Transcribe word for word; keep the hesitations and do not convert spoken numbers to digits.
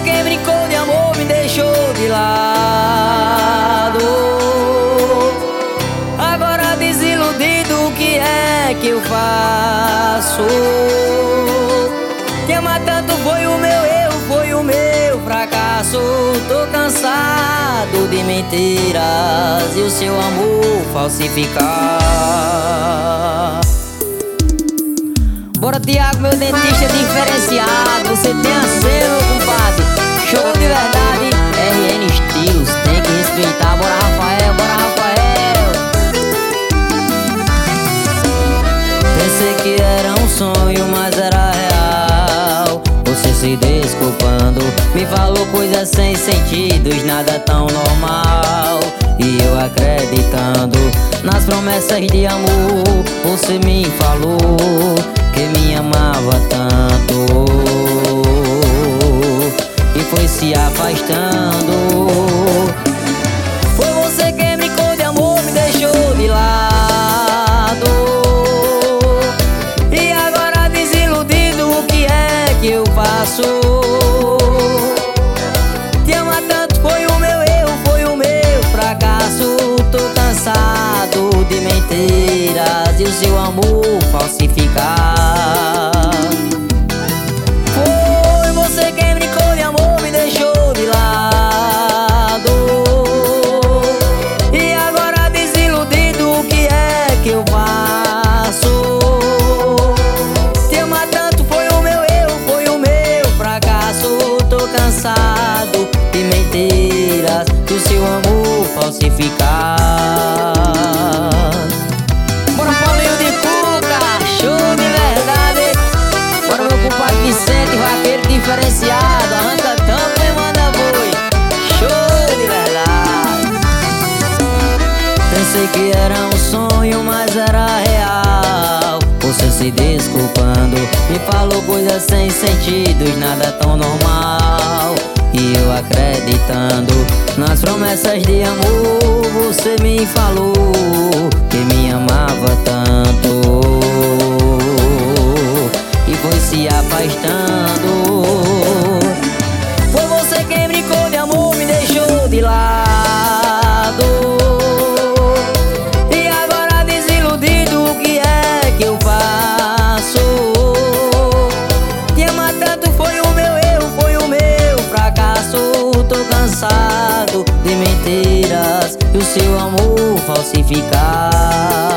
quem brincou de amor me deixou de lado. Agora desiludido, o que é que eu faço? Te amar tanto foi o meu erro, foi o meu fracasso. Tô cansado de mentiras e o seu amor falsificar. Bora, Tiago, meu dentista diferenciado. Você tem a ser, meu compadre. Show de verdade, R N Estilos, tem que respeitar. Bora, Rafael, bora, Rafael. Pensei que era um sonho, mas era real. Você se desculpando, me falou coisas sem sentidos, nada tão normal. E eu acreditando nas promessas de amor, você me falou que me amava tanto e foi se afastando. Foi você quem brincou de amor, me deixou de lado. E agora desiludido, o que é que eu faço? Te amar tanto foi o meu erro, foi o meu fracasso. Tô cansado de mentiras e o seu amor falsificar. Foi você quem brincou de amor, me deixou de lado. E agora desiludido, o que é que eu faço? Te amar tanto foi o meu erro, foi o meu fracasso. Tô cansado de mentiras e o seu amor falsificar. Bora, Paulinho de Cuca, show de verdade. Bora, meu compadre Vicente, vaqueiro diferenciado. Arranca tampa e manda boi, show de verdade. Pensei que era um sonho, mas era real. Você se desculpando, me falou coisas sem sentidos, nada tão normal. E eu acreditando nas promessas de amor, você me falou que me amava tanto e foi se afastando. Foi você quem brincou de amor, me deixou de lado. E agora desiludido, o que é que eu faço? Te amar tanto foi o meu erro, foi o meu fracasso. Tô cansado de mentiras e o seu amor falsificar.